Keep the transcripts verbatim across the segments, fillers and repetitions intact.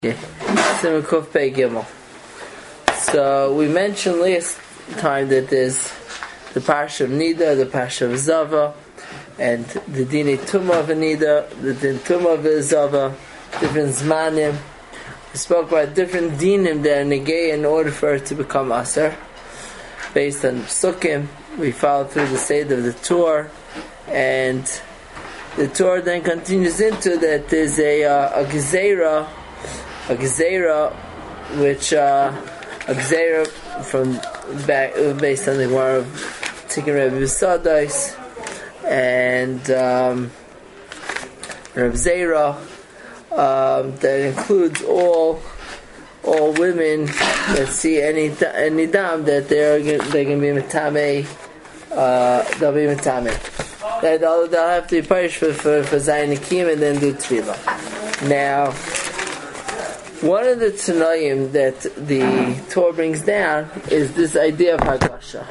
Okay. So we mentioned last time that there's the Parsha of Nida, the Parsha of Zava, and the Dini Tumah of Nida, the Din Tumah of Zava, different Zmanim. We spoke about different dinim that are negay in order for it to become Aser. Based on Sukkim, we followed through the state of the Torah, and the Torah then continues into that there's a, uh, a Gezerah, a Gezerah, which uh, a Gezerah from back based on the Gemara of Tikkun Rebbe V'Sadais and um, Reb Zera um, that includes all all women that see any any dam that they're they're going to be metame, uh, they'll be metame. That they'll, they'll have to be punished for for, for Zayin Akim and then do tefillah. Now, one of the Tanoim that the Torah brings down is this idea of Hagasha.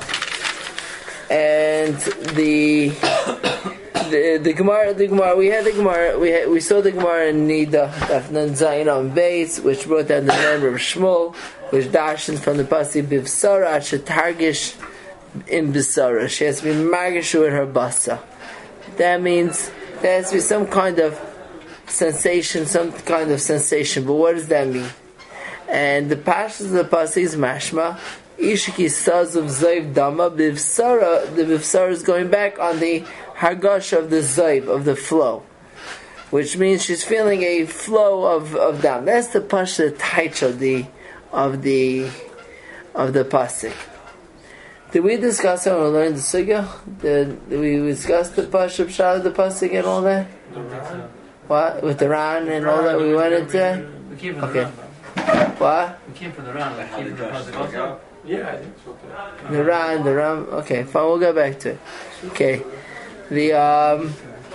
And the the the Gemara, the Gemara, we had the Gemara, we had, we saw the Gemara in Nida, Dafnan Zayin on Beis, which brought down the name of Shmuel, which darshans from the Pasuk Bivsara Shetargish in Bisara. She has to be margish with her basa. That means there has to be some kind of sensation, some kind of sensation, but what does that mean? And the pashas of the pasuk is mashma ishki saz of zayv dama bivsara. The bivsara is going back on the hargash of the zayv, of the flow, which means she's feeling a flow of of dam. That's the pasha taich of the of the of the pasuk. Did we discuss it when we learned the sugya? Did, did we discuss the pasha pshat of the pasuk and all that? What? With the Ran and all that we went into? We came from okay. the Ran. What? We came from the Ran. Like came from the also? Yeah, I think so. The Ran, the Ram. Okay, fine, we'll go back to it. Okay. The, um...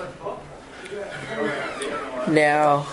Now...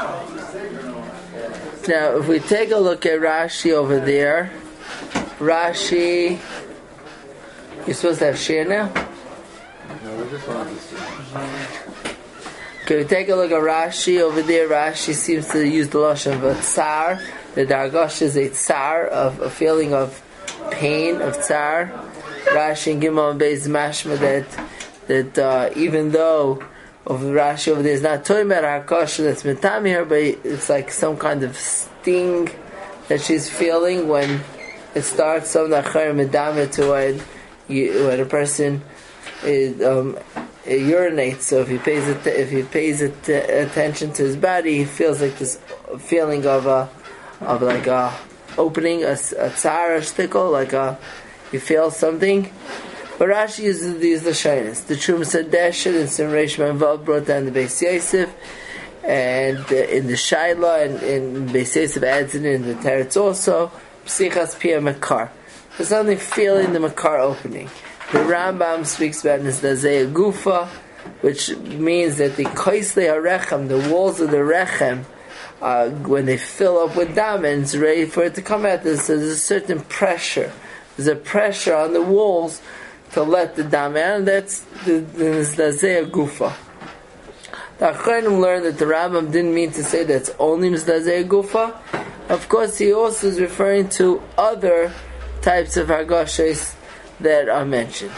Now, if we take a look at Rashi over there, Rashi... You're supposed to have share now? No, we're just on this. Okay, we take a look at Rashi over there. Rashi seems to use the lashon of a tsar. The dargash is a tsar, of a feeling of pain, of tsar. Rashi and Gimel and Beis mashma that that uh, even though of Rashi over there is not talking about hargash that's metami here, but it's like some kind of sting that she's feeling when it starts. Some nachar medame to when you, when a person is. Um, It urinates, so if he pays it, if he pays it, uh, attention to his body, he feels like this feeling of a, of like a opening, a, a tzara shtickle, like a, you feel something. But Rashi uses these lashonos. The Trum Sadeshet and Sim Reish Manvav brought down the Beis Yosef, and uh, in the Shaila, and in Beis Yosef adds it in the Teretz also. Psichas Pia Makar. There's something feeling the Makar opening. The Rambam speaks about Nizdazei Gufa, which means that the Koisle HaRechem, the walls of the Rechem, uh, when they fill up with dam and it's ready for it to come out, there's, there's a certain pressure. There's a pressure on the walls to let the dam out, and that's the, the Nizdazei Gufa. The Achronim learned that the Rambam didn't mean to say that's only Nizdazei Gufa. Of course, he also is referring to other types of Hargashos that are mentioned.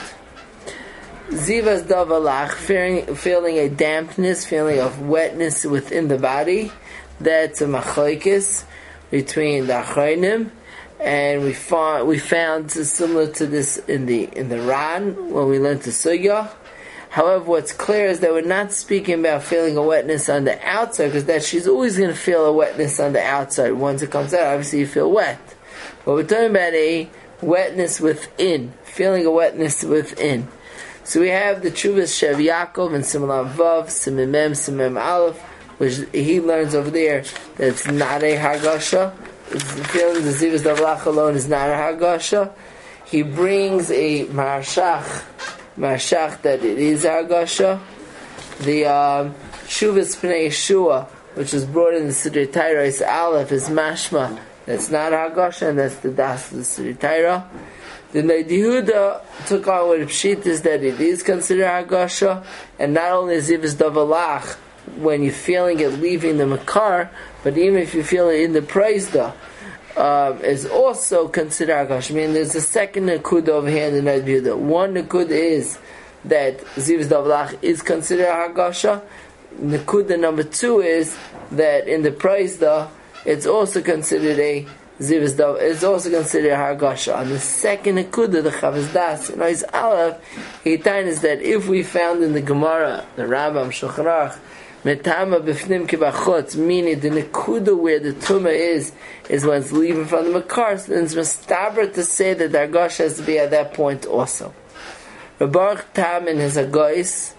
Zivas davalach, feeling, feeling a dampness, feeling of wetness within the body. That's a machlokes between the achronim, and we found we found similar to this in the in the Ran when we learned the sugya. However, what's clear is that we're not speaking about feeling a wetness on the outside, because that she's always going to feel a wetness on the outside. Once it comes out, obviously you feel wet. But we're talking about a wetness within, feeling a wetness within. So we have the Chuvas Shev Yaakov and Siman Vav, Siman Mem, Siman Aleph, which he learns over there that it's not a Hargasha. It's the feeling the Zivas Davlach alone is not a Hargasha. He brings a Marshach, Marshach that it is Hargasha. The um, Chuvas Pnei Yeshua, which is brought in the Siddur Tairais Aleph, is Mashma. That's not Hargasha, and that's the Das of the Siddur Taira. The Noda Yehuda took on with Pshit is that it is considered Hargasha, and not only is Zivas Davalach, when you're feeling it leaving the makar, but even if you feel it in the praisda, um, is also considered Hagasha. I mean, there's a second Nakuda over here in the Ned Yehuda. One Nakuda is that Zivas Davlach is considered Hagasha. Nakuda number two is that in the praisda, it's also considered a Zivas Dav. It's also considered Hagasha. On the second Nakuda, the Chavaz Das, in Ois Aleph, he is that if we found in the Gemara, the Rambam Shulchan Aruch, Metama b'fnim kibachot, meaning the nekuda where the tumah is, is when it's leaving from the makar, so then it's mustaber to say that the Hagasha has to be at that point also. Baruch Tam in his Hagos,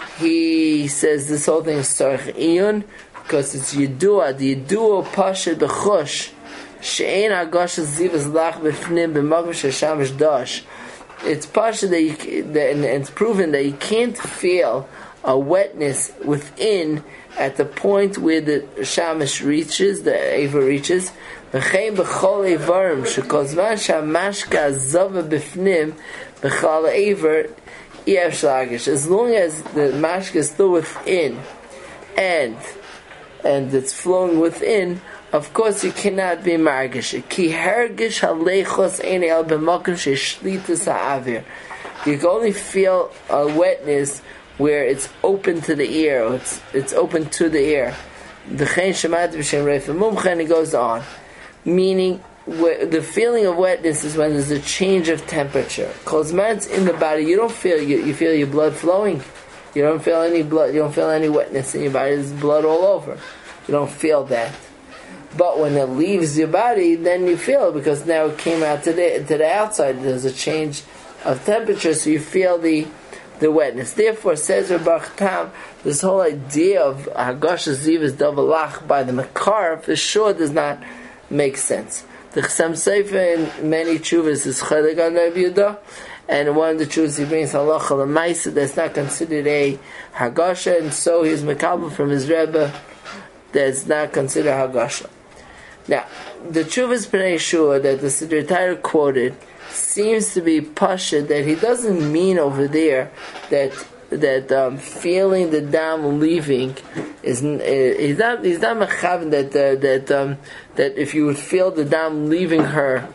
he says this whole thing is Tzarech Iyun, because it's Yidua, the Yidua Pasha B'chosh, She'ein Hagasha Zivas Lach b'fnim b'makom she'shamish dash. It's Pasha that, you, that and it's proven that you can't feel a wetness within at the point where the shamish reaches, the aver reaches. V'chein b'chol eivarim shekozman shamashka zava b'fnim b'chol aver yev shlagish. As long as the mashka is still within, and and it's flowing within, of course you cannot be margish. Ki hergish halechos ein el b'makom she'shlitas ha'avir. You can only feel a wetness where it's open to the ear, or it's it's open to the ear. The chen shemat b'shem reif mumchen, it goes on, meaning the feeling of wetness is when there's a change of temperature. Kozman's in the body, you don't feel you, you feel your blood flowing. You don't feel any blood. You don't feel any wetness in your body. There's blood all over. You don't feel that. But when it leaves your body, then you feel it, because now it came out to the to the outside. There's a change of temperature, so you feel the the wetness. Therefore, says Baruch Tam, this whole idea of Hagasha Zivas Davalach by the Makar for sure does not make sense. The Chassam Sofer in many chuvas is Chedek on Rabbi Yehuda, and one of the chuvas he brings Halacha L'Maisa that's not considered a Hagasha, and so he's Mekabel from his Rebbe that's not considered Hagasha. Now, the chuvas B'nai Yeshua that the Siddur Torah quoted seems to be pasha that he doesn't mean over there that that um, feeling the dam leaving is uh, he's not he's not mechaven that uh, that um, that if you would feel the dam leaving her,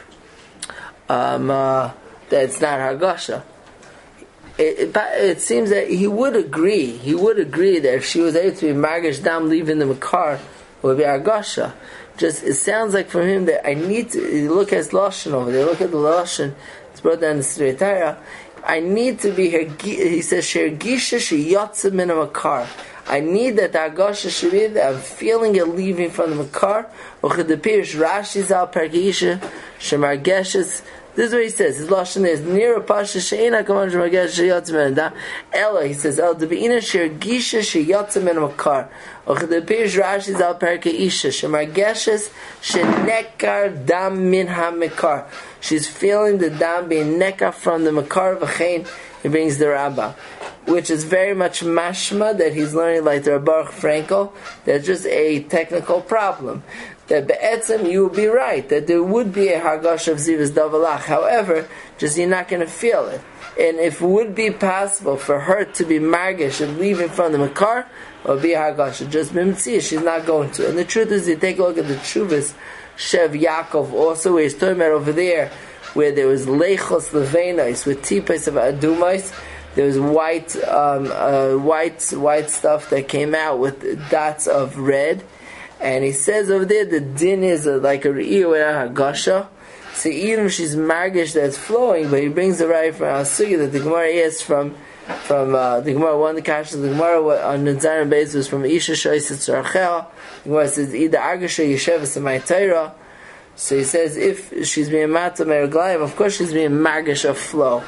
um, uh, that it's not Hagasha. It, it, it seems that he would agree. He would agree that if she was able to be margish dam leaving the makar, it would be Hagasha. Just it sounds like from him that I need to look at his lashon over there. Look at the lashon. It's brought down in the Siddur Torah. I need to be here. He says shergisha sheyatsa min makar. I need that the Hagasha should be that I'm feeling it leaving from the makar. Uchedepirish Rashi zal pergisha shemargeshes. This is what he says. His lashon is near a pasha she'ena kaman shemargeshes sheyatsa min da. Ella, he says el debeina shergisha sheyatsa min makar. Uchedepirish Rashi zal pergisha shemargeshes shenekar dam min ha-makar. She's feeling the dam being nekar from the makar v'chein. He brings the Rabbah, which is very much mashma that he's learning like the Baruch Frankel. That's just a technical problem. That be'etzem you would be right that there would be a Hagasha of Zivas Davalach. However, just you're not going to feel it. And if it would be possible for her to be margish and leaving from the makar, it would be a Hagasha. Just b'mitzvah, she's not going to. And the truth is, you take a look at the Chuvas Shev Yaakov also, where he's talking about over there, where there was leichos levenais with tipes of adumais. There was white, um, uh, white, white stuff that came out with dots of red, and he says over there the din is a, like a re'ir without Hagasha. So even if she's margish that's flowing, but he brings the right from Asugi that the Gemara is from from uh, the Gemara one the Kash the Gemara on the Zayin base was from Isha Shoyset Tzarchel. The Gemara says either Agasha Yeshevas and Torah. So he says if she's being Mata Meraglayim, of course she's being margish of flow.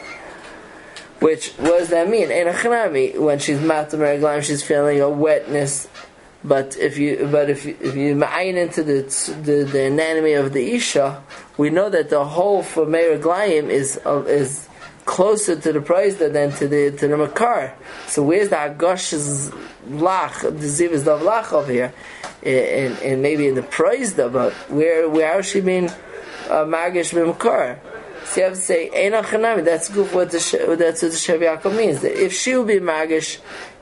Which, what does that mean? In a chanami, when she's Mata Meraglayim, she's feeling a wetness. But if you, but if you, if you ma'ayin into the, the the anatomy of the Isha, we know that the hole for Meraglayim is uh, is closer to the Praizda than to the to the Makar. So where's the Hagash's lach, the Zivas Dav lach over here? And, and maybe in the Praizda, but where where has she been uh, Magish B'Makar? So you have to say, Eina Chanami, that's good what the, that's what the Shev Yaakov means. That if she will be Magish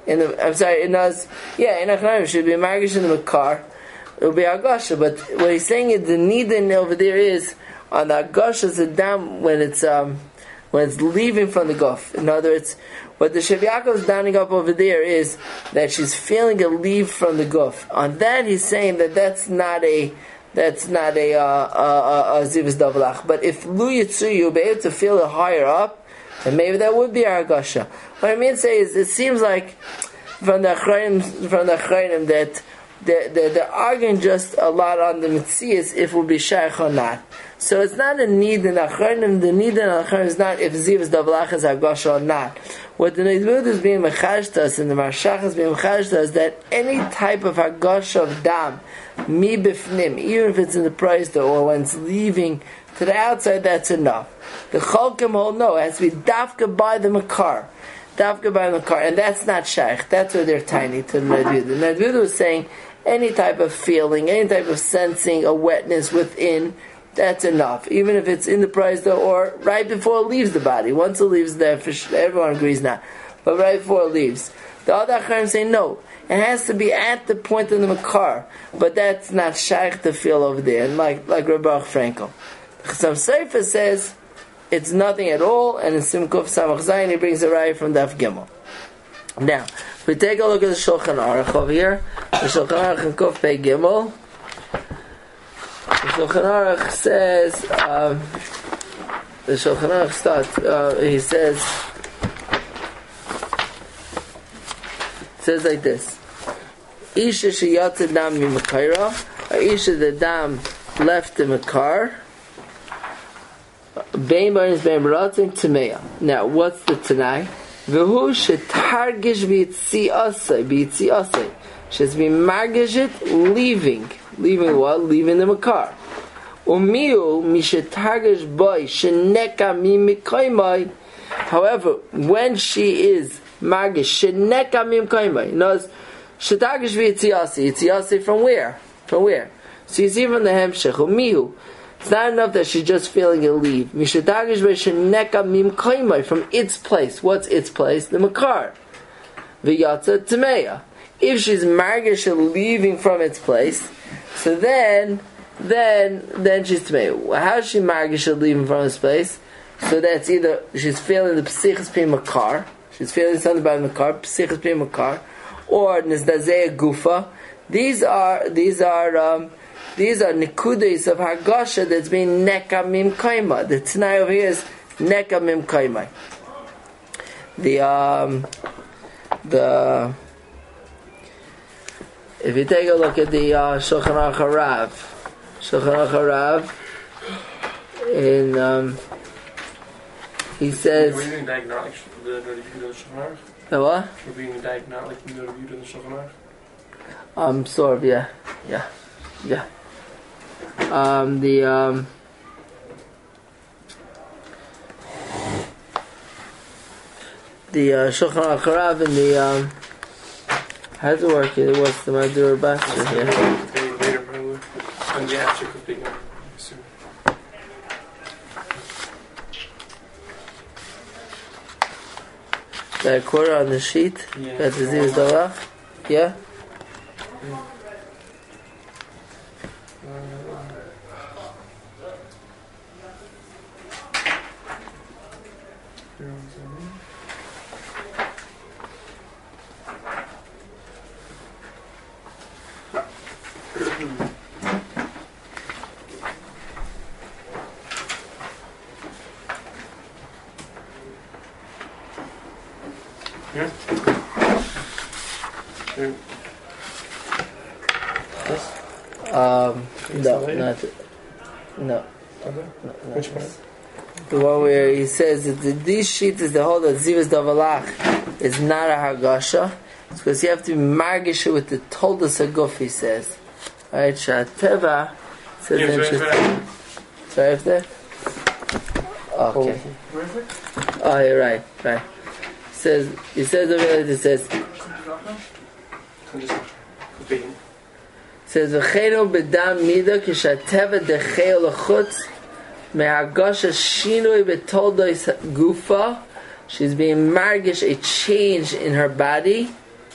in the, I'm sorry, in us, yeah, in Achronim should be margish in the makar. It will be agasha, but what he's saying is the nidin over there is on the agasha zadam when it's um when it's leaving from the guf. In other words, what the Shev Yaakov is downing up over there is that she's feeling a leave from the guf. On that, he's saying that that's not a that's not a uh, a, a, a zivus davalach. But if lu yitzu you'll be able to feel it higher up, then maybe that would be our agasha. What I mean to say is, it seems like from the Achrayim, from the Achrayim that they're, they're, they're arguing just a lot on the Metzias if it will be shaykh or not. So it's not a need in Achrayim. The need in Achrayim is not if zivus davalach is agasha or not. What the Nidbud is being mechash to us and the Marshach is being mechash to us that any type of agasha of dam, mi bifnim, even if it's in the price or when it's leaving to the outside, that's enough. The Cholkim hold no, it has to be dafka by the makar. Dafka by the makar, and that's not shaykh. That's where they're tiny to the Nidbud. The Nidbud was saying any type of feeling, any type of sensing a wetness within, that's enough. Even if it's in the price though, or right before it leaves the body. Once it leaves there, everyone agrees now. But right before it leaves. The other Acharim say no. It has to be at the point of the makar. But that's not shaykh to feel over there. And like, like Rabbi Frankel. Some Sefer says it's nothing at all, and in Simkuf Samach Zayin he brings a raya from Daf Gimel. Now, if we take a look at the Shulchan Aruch over here, the Shulchan Aruch in Kuf Pei Gimel, the Shulchan Aruch says, um, the Shulchan Aruch starts, uh, he says, says like this: Isha sheyatze dam mimakayra, or Isha the dam left the makar, bein baris bein baratzin tameya. Now, what's the tanai? V'hu shetargish b'yitziasei, b'yitziasei. She's been margishit, leaving. Leaving what? Leaving the makar. Umiu mishetargish boy sheneka mi mikoymai. However, when she is margish, sheneka mi mikoymai. Knows shetargish b'yitziasei. Yitziasei from where? From where? So you see from the hemshech. Umiu. It's not enough that she's just feeling a leave. Mishadagish v'sheneka mimkoymai, from its place. What's its place? The makar. V'yatza tameya. If she's margish leaving from its place, so then, then, then she's tameya. How is she margish leaving from its place? So that's either she's feeling the psichas pi makar, she's feeling something about makar, psichas pi makar, or nizdazeh gufa. These are these are. Um, These are nikudas of hargasha that's being neka mim kaima. The tanai over here is neka mim kaima. The um the if you take a look at the uh, Shulchan Aruch Harav, Shulchan Aruch Harav, in um he says. Were you doing diagonal like the review of the Shulchan Aruch? The what? Were you doing diagonal like the review of the Shulchan Aruch? Um, sort of, yeah, yeah, yeah. Um, the um, the uh, Shulchan Aruch Harav and the um, how does it work here? What's the Madur Basra here? Later, probably. And the after could be going. That quarter on the sheet. Yeah. That the Zivus Dalach. Yeah. Yeah. Yeah. Yeah. Um, no, not no. Okay. no, no. Which one? The one where he says that the, this sheet is the whole that Zivus Davalach is not a hargasha. It's because you have to be margish with the toldas aguf, he says. Alright, Shateva says Yeah, in so Shat- Sorry, if there? Okay. Oh, you're right, right. He says, he says over there, it says, says v'cheinu b'dam mida kishateva decheo l'chutz me'hargasha shinui b'toldos gufa. She's being margish a change in her body.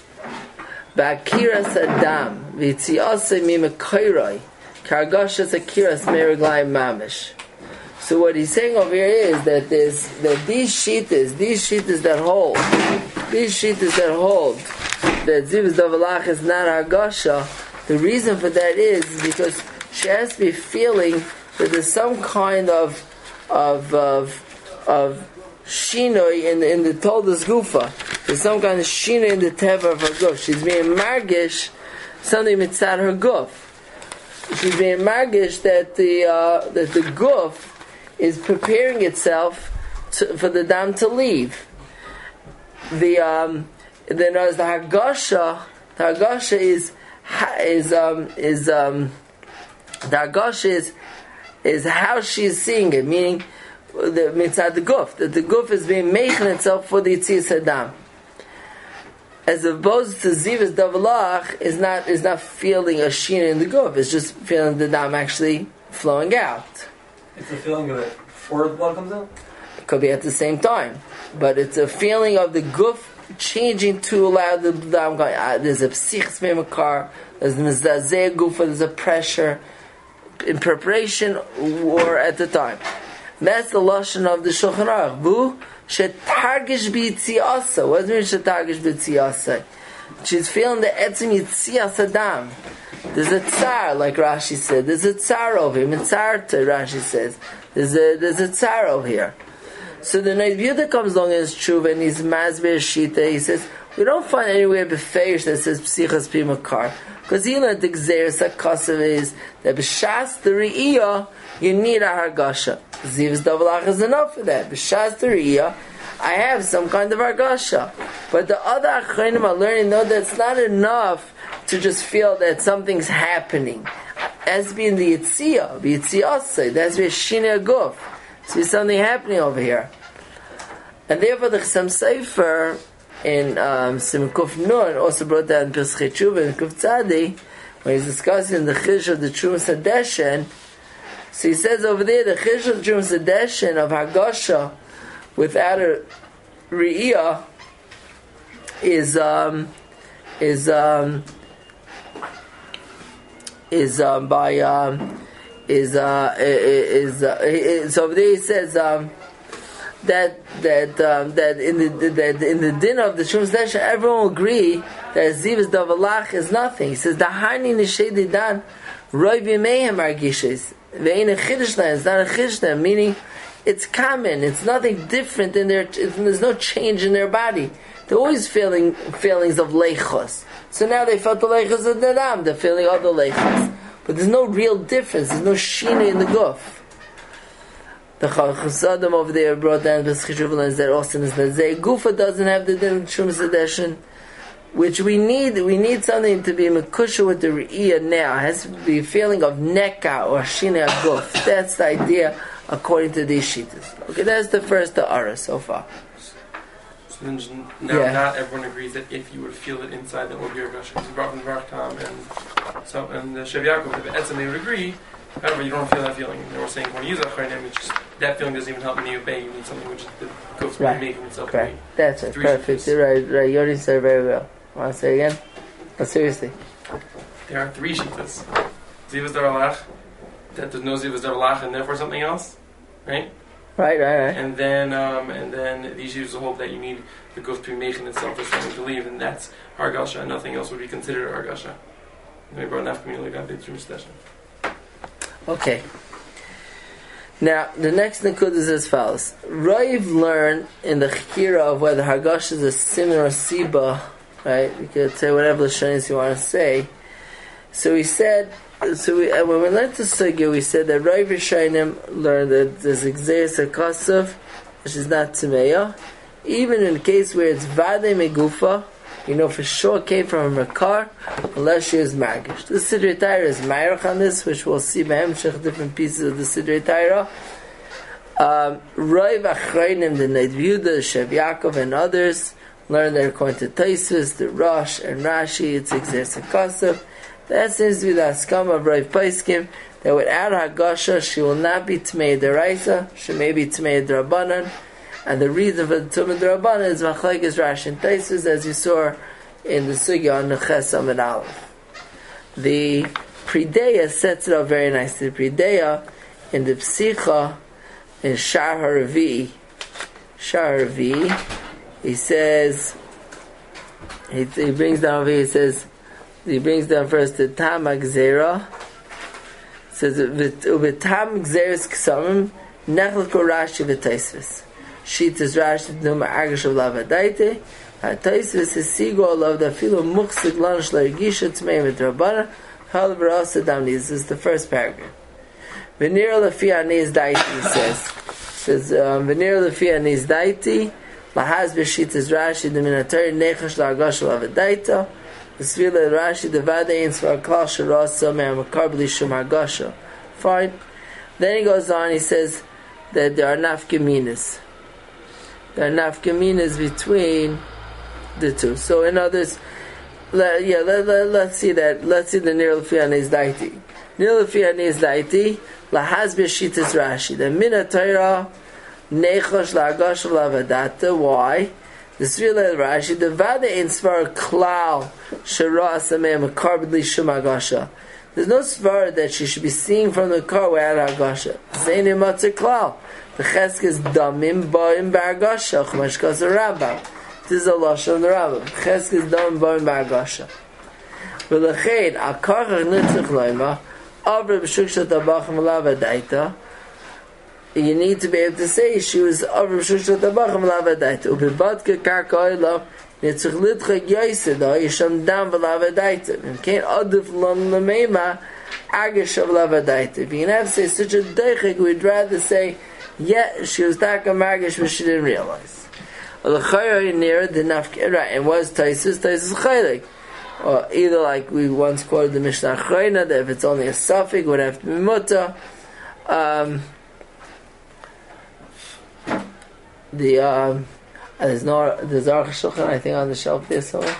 Ba'kiras adam v'tziasei mimekoiroi kargashas akiras meraglayim mamish. So what he's saying over here is that there's that these shittas, these shittas that hold, these shittas that hold that zivus davalach is not hargasha. The reason for that is because she has to be feeling that there's some kind of of of of shinoi in the, in the toldas gufa. There's some kind of shinoi in the teva of her guf. She's being margish something mitzad her guf. She's being margish that the uh, that the guf is preparing itself to, for the dam to leave. The um, then as the hargasha, the hargasha is is um is um the hargasha is is how she's seeing it, meaning the mitzad the guf, that the guf is being making itself for the yitzias hadam, as opposed to zivas davalach is not is not feeling a sheen in the guf. It's just feeling the dam actually flowing out. It's a feeling of it before the blood comes out? It could be at the same time. But it's a feeling of the guf changing to allow the dam going. Ah, there's a psichs memakar, there's a mizazeh gufa, there's a pressure in preparation or at the time. That's the lashon of the Shulchan Aruch. Bu shetargish b'yitziasa. What does it mean shetargish b'yitziasa? She's feeling the etzim yitzias adam. There's a tsar, like Rashi said. There's a tsar over here. Mitzarta, Rashi says. There's a there's a tsar over here. So the Noid Yehuda comes along in his tshuva and he's masber shita. He says we don't find anywhere befeish that says psichas pimakar, because he learned the gzeres hakasav is that b'shas the reiyah you need a hargasha. Zivs davalach is enough for that. B'shas the reiyah I have some kind of hargasha, but the other achronim are learning no, that's not enough to just feel that something's happening. As being the yitziyah, the yitziyah, that's where shinei guf. See something happening over here, and therefore the Chassam Sofer in um, Siman Kuf Nun also brought down in Pesachei Tshuva and Kuf Tzadi when he's discussing the chish of the Trumas Hadeshen. So he says over there the chish of the Trumas Hadeshen of hargasha without a re'iyah is um is um is um by um is uh is uh, is over there he says um that that um that in the that in the dinner of the Trumas Hadeshen everyone will agree that zivas davalach is nothing. He says the hani nishedi dan roiv yimehem argishes ve'in a chiddush lahem. It's not a chiddush lahem, meaning it's common. It's nothing different in their. There's no change in their body. They're always feeling feelings of leichos. So now they felt the leichos of the dam. They're feeling other leichos, but there's no real difference. There's no shina in the guf. The Chasadim over there brought down the Chishuvah that Austin is that Zay Gufa doesn't have the din of Trumas Hadeshen, which we need. We need something to be mekusha with the re'iyah now. It has to be a feeling of neka or shina guf. That's the idea according to these shittas. Okay, that's the first ta'ara so far. So then just now Yeah. not everyone agrees that if you would feel it inside, that would be a hargasha. Because you brought from Baruch Tam and so and the Shev Yaakov, the Etzem, they would agree. However, you don't feel that feeling. They were saying when you use achronim, it's just that feeling doesn't even help when you obey. You need something which is the guf Right. making itself Correct. obey. That's it. Three Perfect. shittas. Right, right. Yori said very well. Want to say again? No, seriously. There are three shittas. Zivas davalach, that there's no zivas davalach and therefore something else, right? Right, right, right. And then, um, and then these use the hope that you need the guf to be making itself for something to leave, and that's hargasha, and nothing else would be considered hargasha. And we brought enough community got the Trumas Hadeshen. Okay. Now, the next Nakud is as follows. Raiv learned in the Chikira of whether Hargash is a similar Siba, right? You could say whatever Lashonis you want to say. So he said, so we, uh, when we learned the Sugya, we said that Raiv Rishonim learned that there's Exeris HaKasav, which is not Timeya. Even in the case where it's Vade Megufa, you know for sure it came from a Makar, unless she is Magish. The Sidrei Torah is Ma'arach on this, which we'll see by Hemshech, different pieces of the Sidrei Torah. Um, Raiv Achreinim, the Noid Yehuda, the Shev Yaakov, and others learn that according to Tosfos, the Rosh, and Rashi, it's Exeris HaKasav. That seems to be the Haskam of Raiv Paiskim, that without Hagasha, she will not be Tmei Deraisa, she may be Tmei Derabanan. And the reason for the Tumah D'Rabbanan is Machlekes Rashi and Tosfos, as you saw in the sugya on the Chesam and Aleph. The Prideya sets it up very nicely. The Prideya in the Psicha in Shar HaRavi, Shar HaRavi, he says, he, he brings down over here, he says, he brings down first the Tam HaGzera, says, Ubetam Gzeres Ksamim, Nechelko Rashi V'Taisvis. Shitas Rashi Dnuma Agash of Lavadaite, HaTaisvis is Sigol of the Filo Muchsig Lanish Largisha Tmei Midrabana, Halvara Sadam. This is the first paragraph. Venir Lafi Anis Daiti, he says, says, Venir Lafi Anis Daiti, Lahaz Beshitas Rashi, the Minatori Nechash Lagash of Lavadaita, the Svila Rashi, the Vadain Svar Klash Rasa, Me'amakarbli Shumagasha. Fine. Then he goes on, he says that there are nafkaminas. There are nafkaminas between the two. So in others, let, yeah, let, let, let's see that. Let's see the Nir L'Fiyan is Daiti. Nir L'Fiyan is Daiti, Lahaz Beshitas Rashi. The Mina Torah, Nechosh La'agash Lavadata. Why? The Svila Rashi, the Vada in Svar Klal, Shara Asameh Makarbli Shumagasha. There's no svar that she should be seeing from the car without Agasha. Zaini Matzah Klal. The Chesk is Damim Ba'im Ba'agasha. Chumashkas a Rambam. This is a Lashon of the Rambam. Chesk is Damim Ba'im Ba'agasha. V'lechein, Akarach Nitzach Loima, Avra B'shukshat Abachim Lavadaita. You need to be able to say she was Avra B'shukshat Abachim Lavadaita. U'bibadka Karka Oilav, Nitzach Litchak Yoiseda, Yisham Dam V'Lavadaita. And can't Adif Lom Lameima, Agash of Lavadaita. If you can have to say such a deichik, we'd rather say, yeah, she was Taka Magash, but she didn't realize. L'chayra near the nafkira, and was Taisus, Taisus Chaylik. Or either like we once quoted the Mishnah Chayna, that if it's only a suffix, would have to be Mutta. Um, the, um, there's no, there's Aruch Shulchan, I think, on the shelf there somewhere.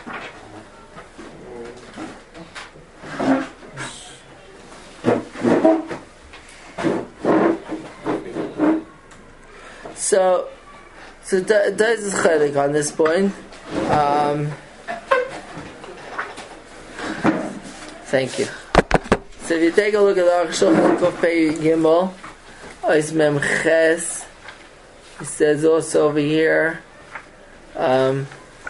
So, so that is chaylik on this point. Um, thank you. So if you take a look at the Aruch Shulchan Kuf Pei Gimel, Ois Mem Ches, he says also over here, um,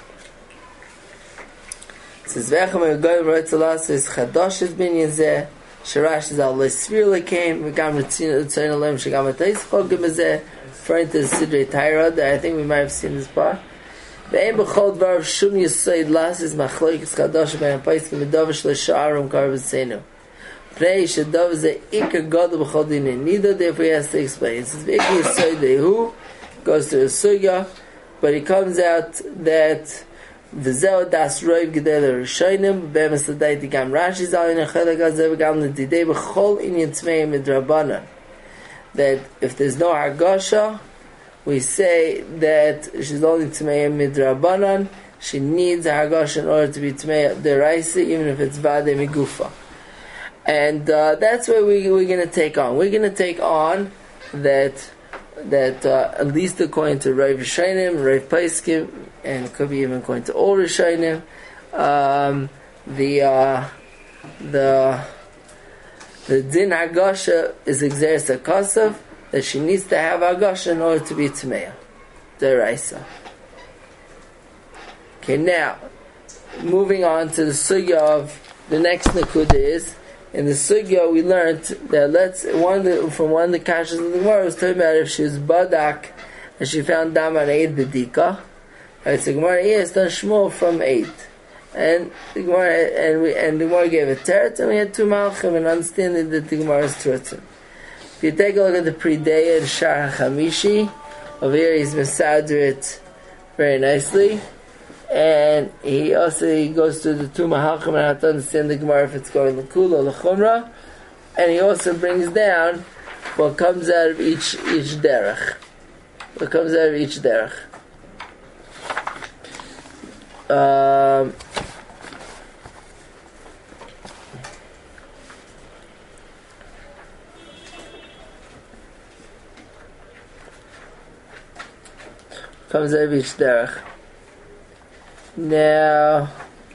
it says V'echem Egoyim Roitzalas is Chadosh is Binyan Zeh, Sharash is Al Le'Svir Le'Keim, V'gam Ritzina L'Tzayin Alem Shagam Atayis Chogim Zeh, referring to the Sidrei Taira, that I think we might have seen this part. Ve'em b'chol dvar shum yisoid las is machloikis kadosh ben paiskim medavish l'sha'arum karvasenu. Pnei shedav ze ikar gadol b'chol dinin. Neither therefore he has to explain. It says v'ikar yisoid lehu, goes to the sugya, but it comes out that v'zeo das roiv gedel rishonim b'emes l'daiti gam Rashi zalin echelek hazeh v'gam l'didei b'chol inyan tzmei midrabanan. That if there's no Hargasha, we say that she's only Tmeya Midrabanan, she needs Hargasha in order to be Tmeya Deraisa, even if it's Vade Migufa. And uh, that's what we, we're going to take on. We're going to take on that, that uh, at least according to Rav Rishonim, Rav Paiskim, and could be even according to all Rishonim, um, the, uh, the, The din Agasha is Exeris HaKasav, that she needs to have Agasha in order to be Tmeya. Deraisa. Okay, now, moving on to the sugya of the next Nakuda is, in the sugya we learned that let's, one of the, from one of the kashas of the Gemara was talking about if she was Badak and she found Dam on Eid B'dika. Right, so Gemara here is done Shmuel from Eid. And the Gemara and we and the Gemara gave a teretz, and we had two malchim and understanding that the Gemara is teretzim. If you take a look at the Prideya and Shar HaChamishi, over here he's mesader it very nicely, and he also he goes to the two malchim and how to understand the Gemara if it's going l'kula or l'chumra, and he also brings down what comes out of each each derech, what comes out of each derech. Um, comes out of each derech. Now,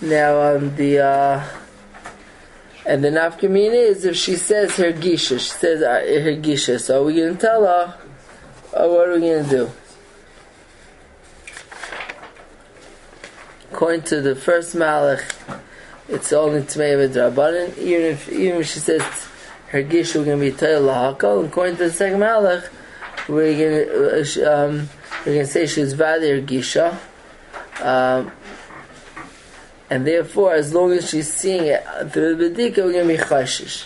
Now, um, the uh, and the nafkamina is if she says her gisha, she says uh, her gisha. So are we going to tell her, or what are we going to do? According to the first malach, it's only Tmei v'drabanan. Even if even if she says her gisha, we're going to be tayel lahakal. According to the second malach, we're going to um, we're going to say she's vadi her gisha. Um, And therefore, as long as she's seeing it through the bedika, we're going to be chashish.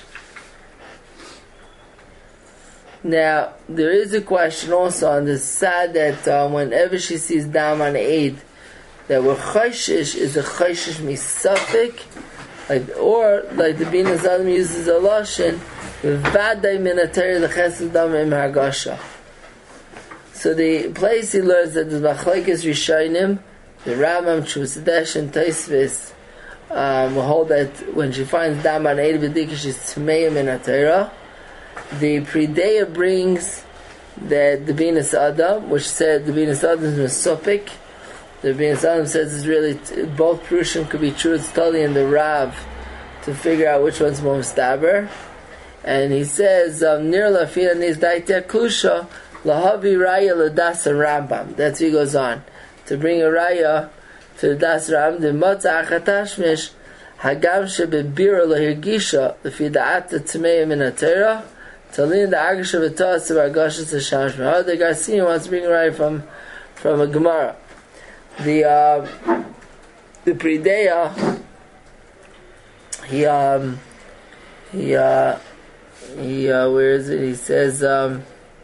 Now, there is a question also on the side that um, whenever she sees dam on aid, that we're chashish is a chashish misafik, like or like the Bina Zadim uses a lashon, v'vaday minateri l'chesed dam im hargasha. So the place he learns that the machlekes rishonim. The Rambam, Chusadesh, and Taisvis um, will hold that when she finds Dam on Eid B'dika, she's Tmeim in Atera. The Prideya brings that the Binas Adam, which said the Binas Adam is Mesopik. The Binas Adam says it's really, t- both Prushim could be true, it's Tali and the Rav, to figure out which one's more Mustaber. And he says, Nir Lafina Nis Daitya Klusha, Lahavi Raya Ladas Rambam. That's what he goes on. To bring a raya to the das ram, the motza achatashmish hagam shebebira lahirgisha lefi da'at t'meim in atera talin the agasha v'tas of argasha t'shamish mehad. The Garcia wants to bring a raya from from a Gemara. The uh, the Prideya he um he uh he uh where is it? He says um.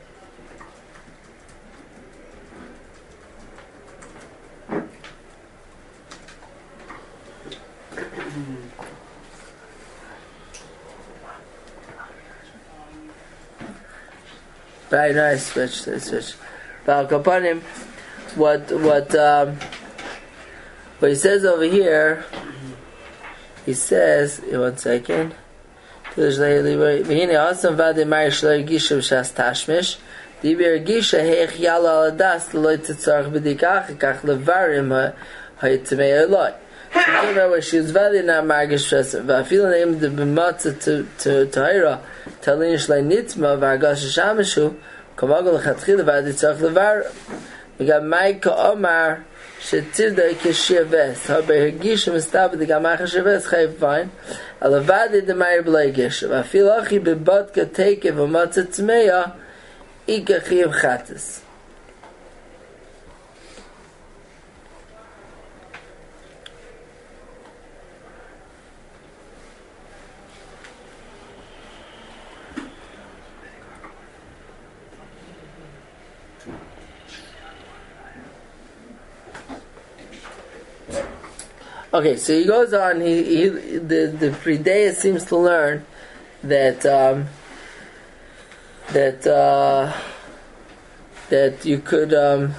Right, nice switch, nice switch. Balkapanim, what what um, what he says over here, he says, one second. V'hine asam v'adei mari shlo gisha v'shas tashmish. Diber gisha heich yala aladas l'loy tetzarech b'dikach kach levarim ha'yitzmei eloi. Where she was vadi na margish v'asam v'afil neim de b'matzah to to Torah talin shlei nitzma v'argash shamishu kamagol l'chatchila v'adi tzarech levar. We got Maika Omar shetivda kishiaves haber hergisha mistab the gamacha shiaves chayv fine alavadi de meir b'lei gisha v'afil achi b'bodka tekev v'matzah tzmeya ika chiyuv chatas. Okay, so he goes on. He, he the the Prideya seems to learn that um, that uh, that you could um,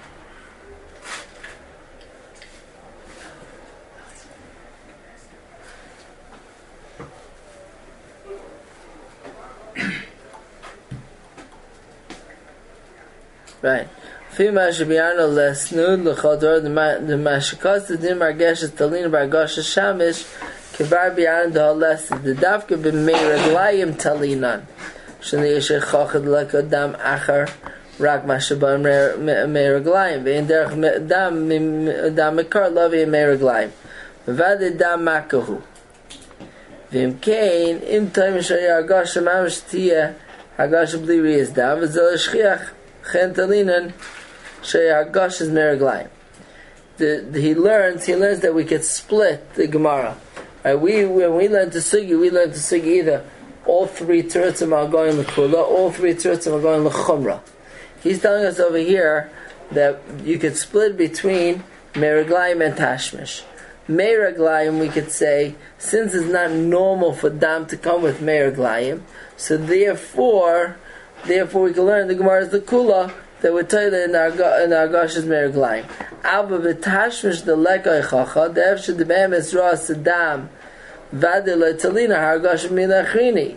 right. Fima Shabiano Lesnud L'Chodor the Mashikas the Dim Margesh Talina Bargosh Shamish Kibar Bian the Lesed the Davka B'Meiraglayim Talinan Shani Yeshech Chachad Lekodam Achar Rak Mashabam Meiraglayim Vein Derech Dam Dam Mekar Lavi Meiraglayim Vade Dam Makahu Vim Kain Im Time Shayar Gosh Mamish Tia Hagash Bli Riz Dam V'Zel Shchiach Chen Talinan Sheyagash is meraglayim. The, the he learns he learns that we could split the Gemara. Right? We when we learn to sugi, we learn to sugi either all three terutzim are going l'kula, all three terutzim are going l'chumra. He's telling us over here that you could split between meraglayim and tashmish. Meraglayim, we could say, since it's not normal for dam to come with meraglayim, so therefore, therefore we can learn the Gemara is the kula. That would tell you that in our in our gosh is meraglayim. Alba v'tashmish the lekay chacha the efshad the behem esra sedam vade letalina har gosh minachrini.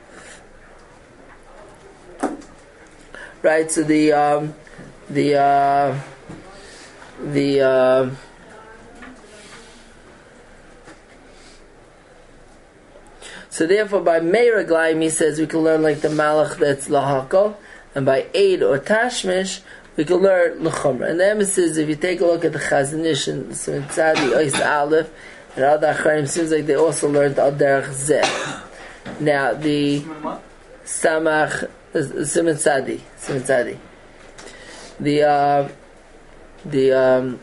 Right. So the um, the uh, the uh, So therefore, by Meiraglaim, he says we can learn like the Malach that's Lahakal, and by Eid or Tashmish, we can learn L'chumra. And the emphasis, if you take a look at the Chazanish and Siman Tzadi, Ois Aleph, and other Acharim, seems like they also learned Al Derech Zeh. Now, the Samach, Siman Tzadi, Siman Tzadi. The, uh, the, um,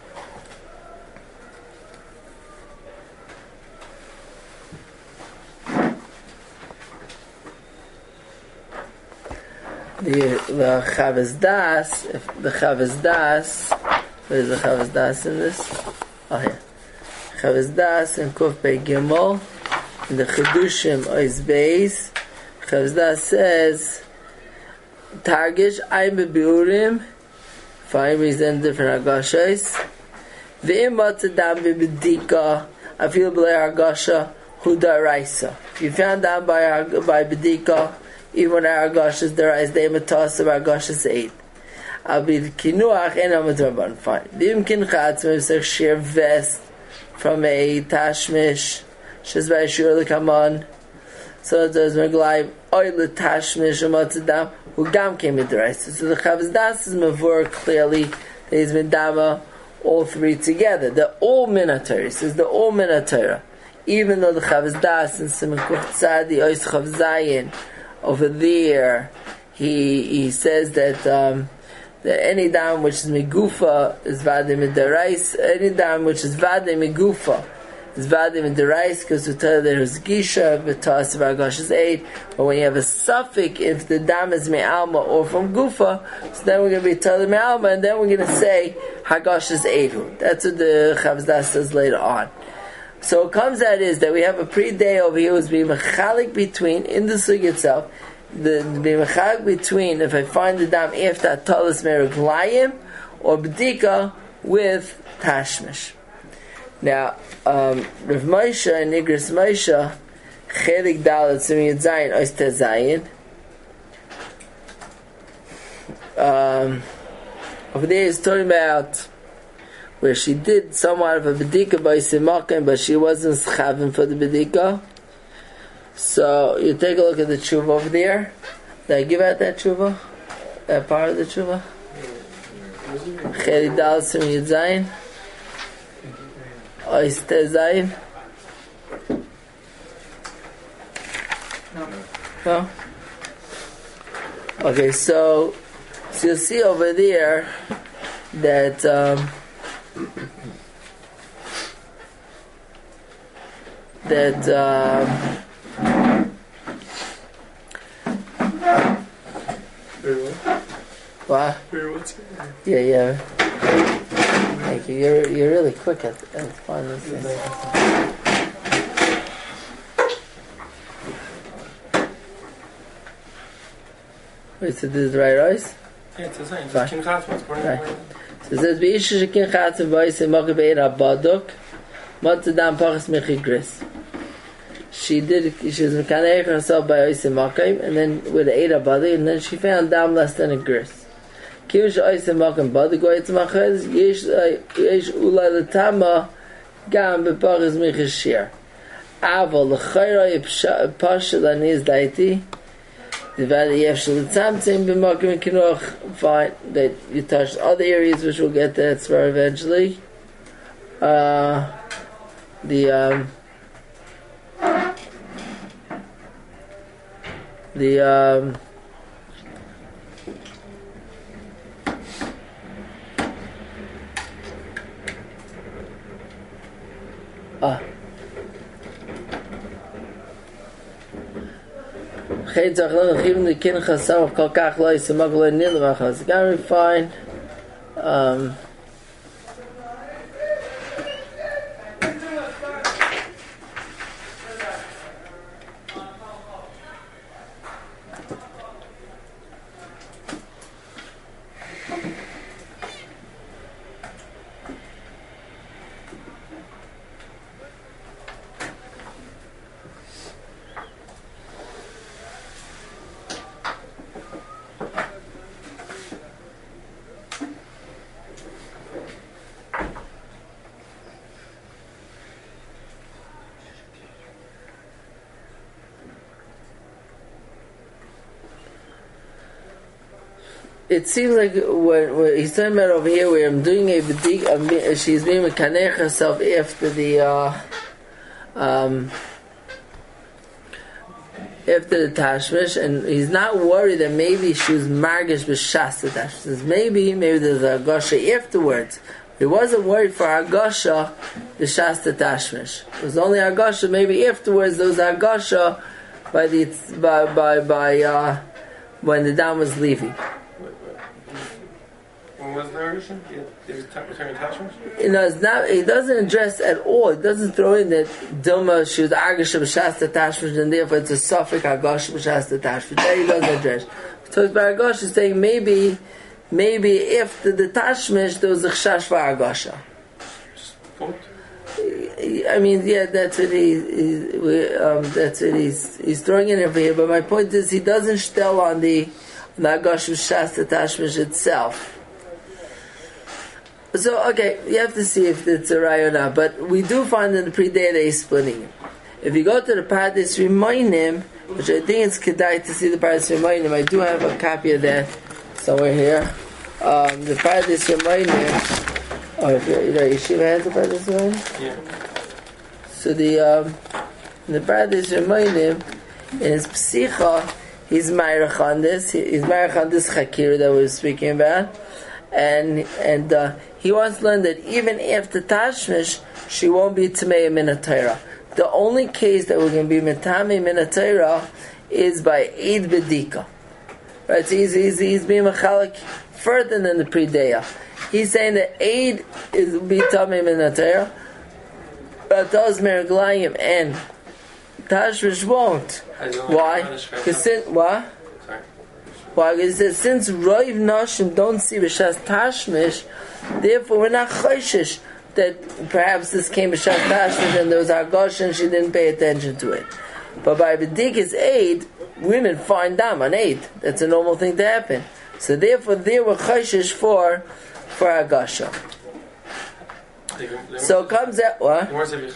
the the Chavez Das, if the Chavez Das, where is the Chavez Das in this? Oh here, Chavez Das and Kuf Pei Gimel in the Chedushim Ois Beis. Chavez Das says, Targish Ayin Bebiurim, for any reason different Agashos. Ve'im Matadam Bebedika, I feel B'lei Agasha Hu Daraisa. If you found down by by Bedika, even when our Agash is there, as they matas of Agash is eight. I'll be the Kinuach and Amadraban. Fine. The Imkin Chatz, maybe it's a sheer vest from a Tashmish, she's very sure to come on. So it does Meglaim, Oil Tashmish, Amatadam, who Gam came into the So the Chavez Das is Mavur clearly, that he's Midama, all three together. They're all Minatorah. Says they're all Minatorah. Even though the Chavez Das and Siman Kuf Tzadi, Ois Chav Zayin, over there, he he says that um, that any dam which is megufa is vadim midarais. Any dam which is vadim megufa is vadim midarais, because we tell you there is gisha b'tas of Agash is eight. But when you have a suffix, if the dam is me'alma or from gufa, so then we're going to be telling me'alma, and then we're going to say Hagash is eight. That's what the Chavez Das says later on. So it comes out is that we have a pre-day over here who's being mechalik between, in the sug itself, the being mechalik between, if I find the dam after Atalas Meraglayim, or B'dika with Tashmish. Now, um, Rav Moshe and Nigris Moshe, Chelik Dalet Simiyat Zayin, Oyster Zayin, um, over there is talking about where she did somewhat of a bedika by Simakim, but she wasn't schavim for the bedika. So you take a look at the tshuva over there. Did I give out that tshuva? That part of the tshuva? Cheli Dal Sim Yud Zayin? Oyster Zayin? No? Okay, so, so you'll see over there that um, that um, what? Yeah, yeah. Thank you. You're you're really quick at at finding this thing. Wait, so this is the right eyes? Yeah, it's the same. It's King Chatzman. Right. So it says, "Beisha shekin chatzim v'ayis emakim be'er abaduk, matzadam pachas mechigris." She did. She was mekaneich herself by ayis emakim, and then with the eight abaduk, and then she found dam less than a gris. Kim she'ayis emakim baduk v'ayis emachez yesh yesh ulay letama gam bepachas mechishir. Aval l'chayra pasha laniz daiti. Fine, that you touched other areas which we'll get to that eventually. Uh, the um, the um, ah. Even the kin chasam of kol kach lo yisamag lo nilmachas. Very fine. Um, it seems like when, when he's talking about over here, where I'm doing a b'dik, I'm being, she's being mekanech herself after the uh, um, after the tashmish, and he's not worried that maybe she was margish b'shas the tashmish. Maybe maybe there's a gasha afterwards. He wasn't worried for Agasha, the Shasta Tashmish. It was only Agasha, maybe afterwards there was Agasha by the by by by uh, when the dam was leaving. When was the Agasha? He was returning Tashmish? You know, it's not. He doesn't address at all. It doesn't throw in that Duma she was Agasha b'Shasta Tashmish, and therefore it's a suffix Agasha b'Shasta Tashmish. That he doesn't address. So it's by Agasha saying maybe. Maybe after the tashmish there was a chashash for Agasha. I mean, yeah, that's what he, he we, um, that's what he's he's throwing in over here. But my point is, he doesn't shtel on the on the Agasha Shasta tashmish itself. So okay, you have to see if it's a rai or not. But we do find in the pre-day that he's splitting it. If you go to the Pardes Rimonim, which I think it's kedai to see the Pardes Rimonim, I do have a copy of that somewhere here. Um, the Pardes Rimonim. Oh, if you're, you know, Yeshiva has the Pardes Rimonim? Yeah. So the, um, the Pardes Rimonim, in his Psicha, he's Meirach on this. He's Meirach on this Chakir that we were speaking about. And, and, uh, he wants to learn that even after Tashmish, she won't be Tamei Minatayra. The only case that we're going to be Metame Minatayra is by Eid Bedika. Right, so he's, he's, he's being machalik further than the pre-daya. He's saying that Eid is B'tamei Minatayra, but does Meraglayim and Tashmish won't. Why? Because since, what? Why? Because it says, since Roiv Nashim don't see B'shas Tashmish, therefore we're not chayshish that perhaps this came B'shas Tashmish and there was Argosh and she didn't pay attention to it. But by B'dik's Eid, women find dam on Eid. That's a normal thing to happen. So therefore, there were chayshish for for Agasha. So it comes out what?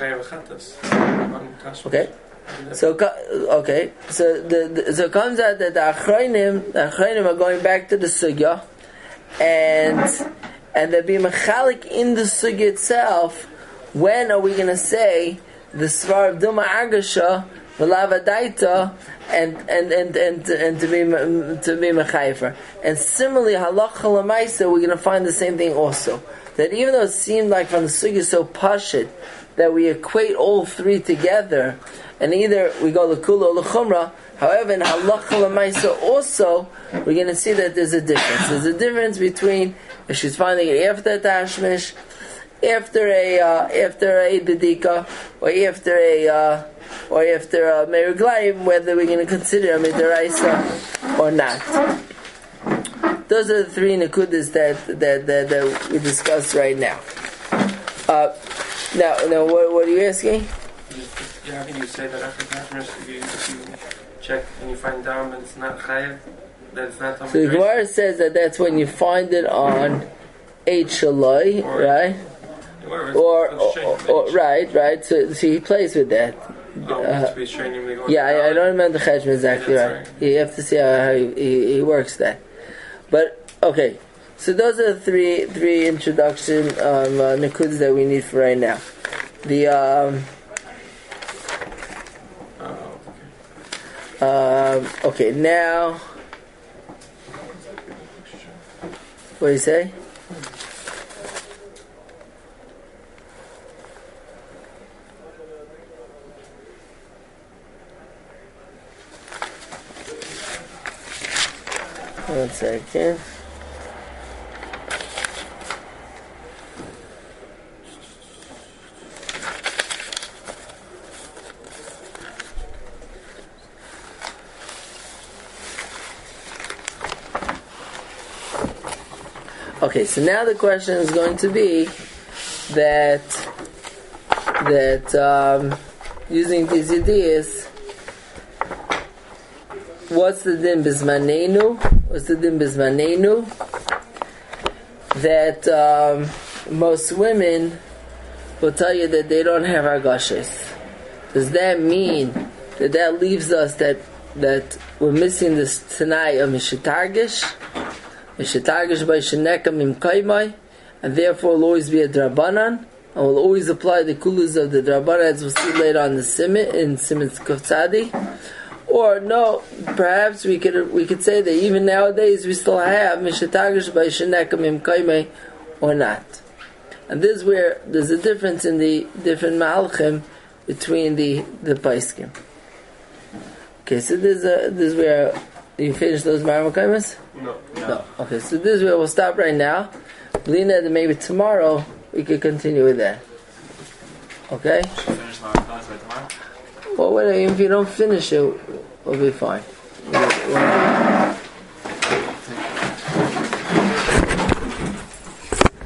Okay. So okay. So the, the so it comes out that the Achrayim, the Achrayim are going back to the sugya, and and they're being mechalik in the sugya itself. When are we going to say the svar of Duma Agasha? Daita, and and and and and to be to be mechayfer. And similarly, halacha lemaisa, we're going to find the same thing also. That even though it seemed like from the sugya so pashit that we equate all three together, and either we go l'kula or l'chumra. However, in halacha lemaisa also, we're going to see that there's a difference. There's a difference between if she's finding it after tashmish, after a uh, after a bedika, or after a uh, or after a meriglayim, whether we're going to consider a midaraisa or not. Those are the three nakudas that that, that that we discussed right now. Uh, now, now, what, what are you asking? Yeah, how can you say that after tashmish, if you, if you check and you find down and it's not chayav, that it's not something? So the Gemara says that that's when you find it on eight shaloi, right? Or, or, or, or right, right. So, so he plays with that. Oh, uh, yeah, I, I don't remember the cheshbon exactly right. right. You have to see how, how he, he, he works that. But okay, so those are the three three introduction um, uh, nakudas that we need for right now. The um, oh, okay. Um, okay, now what do you say? One second. Okay, so now the question is going to be that that um, using these ideas, what's the din bismanenu? What's the din bismanenu? That um, most women will tell you that they don't have argashis. Does that mean that that leaves us that that we're missing this tanai of mishitargish? Mishatagish by Shenekam im Kaimai, and therefore will always be a Drabanan, and will always apply the kulus of the Drabanan, as we'll see later on the Simit, in Simit Kuftzadi. Or no, perhaps we could we could say that even nowadays we still have Mishatagish by Shenekam im Kaimai, or not. And this is where there's a difference in the different Malachim between the the Paiskim. Okay, so this is, a, this is where you finish those Maramakaimas? No. No. No. Okay, so this is where we'll stop right now. Lena, then maybe tomorrow we could continue with that. Okay? Should we finish my class by tomorrow? Well, wait, if you don't finish it, we'll be fine. We'll, we'll,